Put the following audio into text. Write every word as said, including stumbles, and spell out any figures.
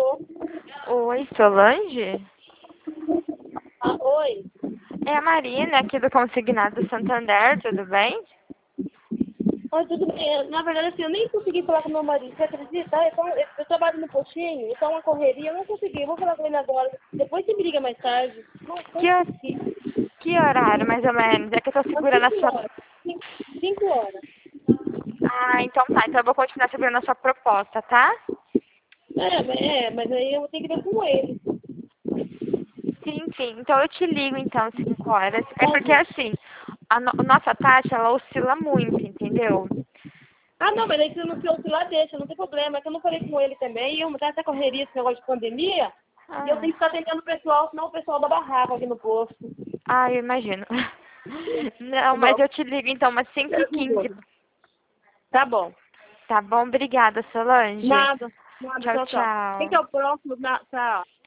Alô? Oi, Solange? Ah, oi? É a Marina aqui do Consignado Santander, tudo bem? Oi, tudo bem? Na verdade, assim, eu nem consegui falar com meu marido, você acredita? Eu, tô- eu, eu trabalho no postinho, então uma correria, eu não consegui. Eu vou falar com ele agora. Depois você me liga mais tarde. Não, não Que, hor- consegui. que horário, mais ou menos? É que eu tô Às segurando a cinco sua... horas. Cinco, cinco horas. Ah, então tá. Então eu vou continuar segurando a sua proposta, tá? É, mas- é, mas aí eu vou ter que ver com ele. Sim, sim. Então eu te ligo, então, cinco horas. É Tá porque, bom. assim, a no- nossa taxa, ela oscila muito, entendeu? Ah, não, mas aí se não se oscilar, deixa, não tem problema. É que eu não falei com ele também. E eu tá essa correria, esse negócio de pandemia. E eu Ah, tenho que ficar atendendo o pessoal, senão o pessoal da barraca aqui no posto. ah, eu imagino. Não, Tá mas bom. eu te ligo, então, umas cinco e quinze. Tá bom. Tá bom? Obrigada, Solange. Nada. Nada. Tchau, Tchau, tchau. Quem tchau. que é o próximo? Na- Tchau.